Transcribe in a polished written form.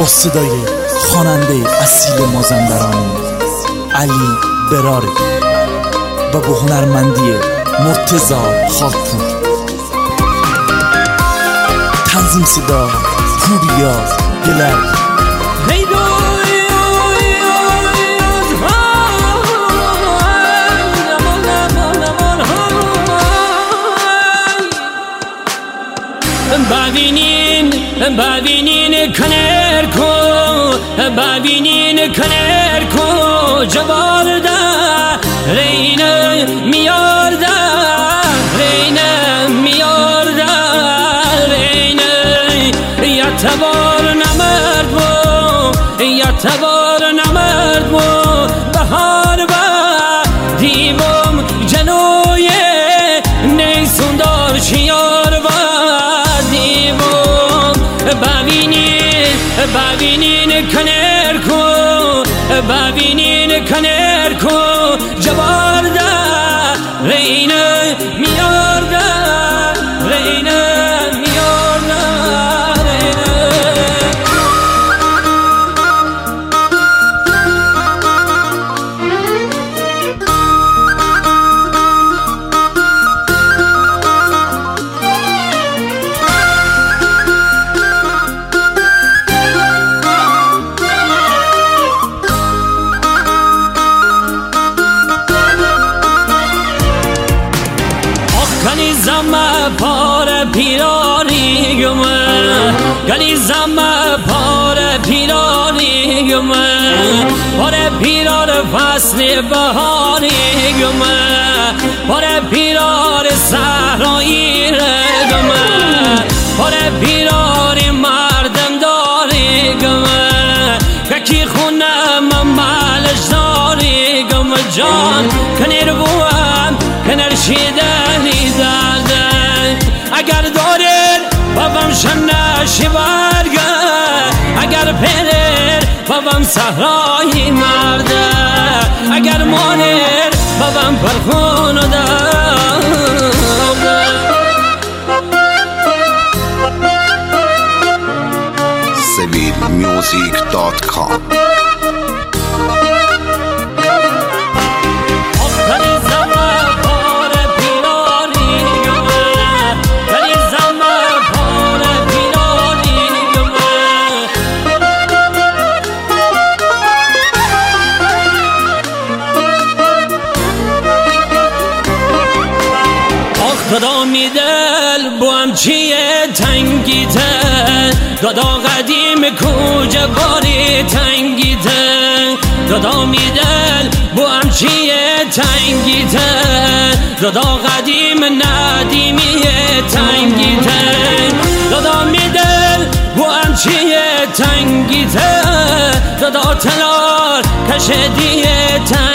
با صدای خواننده اصیل مازندرانی علی براری و با هنرمندی مرتضی خاکپور. تنظیم صدا پوریا گلر. ببینین کنر کو، ببینین کنر کو جوارده رینه میارده، رینه میارده، رینه یتبار نمرد بو، یتبار نمرد بو. بهار با دیوم جلوی نیسون دار شیار با ببینین کنر کو، ببینین کنر کو جوارده رینه میارده، رینه میارده، زما پار پیرانی گمه، گلی زما پار پیرانی گمه، پار پیرار فصل بهاری گمه، پار پیرار صحرایی گمه، پار پیرار مردم داری گمه، یکی خونم مالش داری گمه. جان کنر بوام کنر شیدنی داده، اگر دارید بابام شنه شیوارگه، اگر پرید بابام صحرایی مرده، اگر مانید بابام پرخون داده. civilmusic.com. دادا میدل بوام چیه تنگیته، دادا قدیم کوجه باری تنگیته، دادا میدل بوام چیه تنگیته، دادا قدیم ندیمیه تنگیته، دادا میدل بوام چیه تنگیته، دادا تلار کشدیه تنگیته.